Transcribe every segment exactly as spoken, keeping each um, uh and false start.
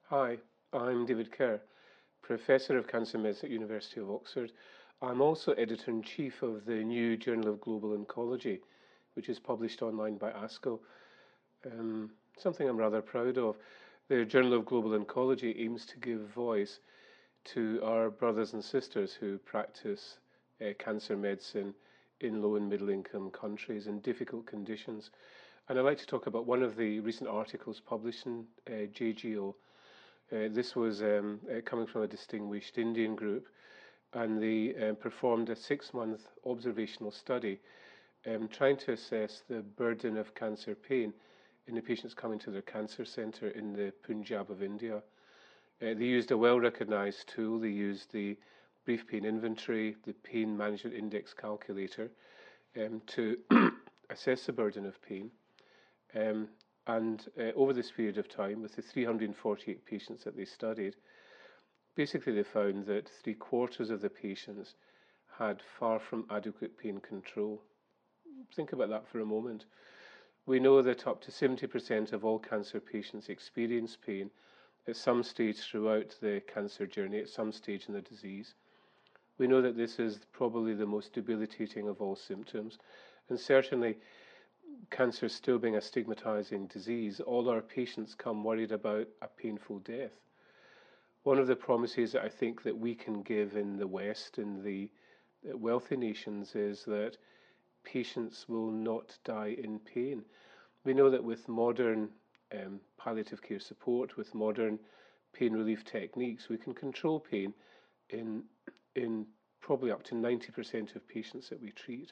Hi, I'm David Kerr, Professor of Cancer Medicine at University of Oxford. I'm also Editor-in-Chief of the new Journal of Global Oncology, which is published online by ASCO. Um, something I'm rather proud of. The Journal of Global Oncology aims to give voice to our brothers and sisters who practice uh, cancer medicine in low and middle income countries in difficult conditions. And I'd like to talk about one of the recent articles published in uh, J G O. Uh, this was um, uh, coming from a distinguished Indian group, and they um, performed a six-month observational study um, trying to assess the burden of cancer pain in the patients coming to their cancer centre in the Punjab of India. Uh, they used a well-recognised tool. They used the Brief Pain Inventory, the Pain Management Index Calculator, um, to assess the burden of pain. Um, and uh, over this period of time, with the three hundred forty-eight patients that they studied, basically they found that three quarters of the patients had far from adequate pain control. Think about that for a moment. We know that up to seventy percent of all cancer patients experience pain at some stage throughout the cancer journey, at some stage in the disease. We know that this is probably the most debilitating of all symptoms, and certainly cancer still being a stigmatizing disease, all our patients come worried about a painful death. One of the promises that I think that we can give in the West, in the wealthy nations, is that patients will not die in pain. We know that with modern um, palliative care support, with modern pain relief techniques, we can control pain in, in probably up to ninety percent of patients that we treat.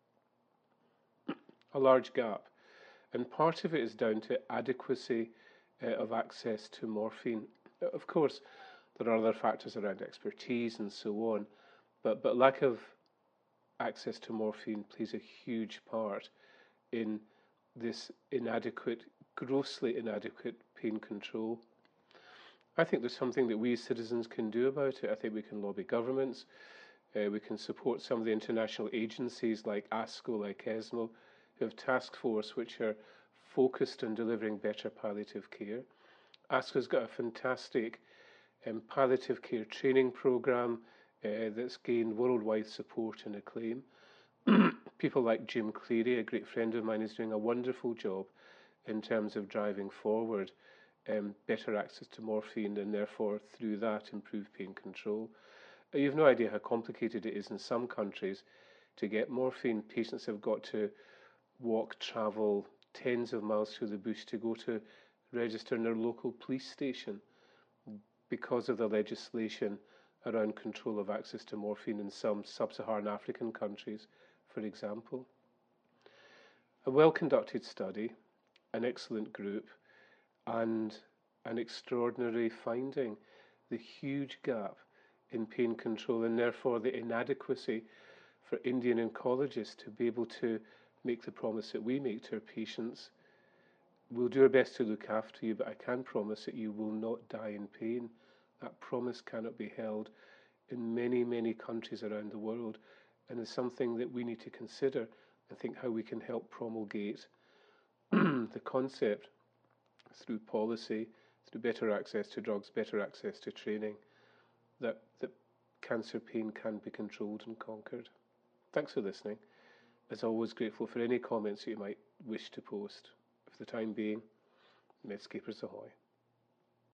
A large gap. And part of it is down to adequacy uh, of access to morphine. Of course, there are other factors around expertise and so on, but, but lack of access to morphine plays a huge part in this inadequate, grossly inadequate pain control. I think there's something that we as citizens can do about it. I think we can lobby governments. Uh, we can support some of the international agencies like ASCO, like ESMO, who have task force which are focused on delivering better palliative care. ASCO's got a fantastic um, palliative care training program uh, that's gained worldwide support and acclaim. People like Jim Cleary, a great friend of mine, is doing a wonderful job in terms of driving forward um, better access to morphine and therefore through that improve pain control. Uh, you've no idea how complicated it is in some countries to get morphine. Patients have got to walk, travel tens of miles through the bush to go to register in their local police station because of the legislation around control of access to morphine in some sub-Saharan African countries, for example. A well-conducted study, an excellent group, and an extraordinary finding, the huge gap in pain control and therefore the inadequacy for Indian oncologists to be able to make the promise that we make to our patients. We'll do our best to look after you, but I can promise that you will not die in pain. That promise cannot be held in many, many countries around the world, and is something that we need to consider and think how we can help promulgate the concept through policy, through better access to drugs, better access to training, that, that cancer pain can be controlled and conquered. Thanks for listening. As always, grateful for any comments that you might wish to post. For the time being, Medscapers ahoy.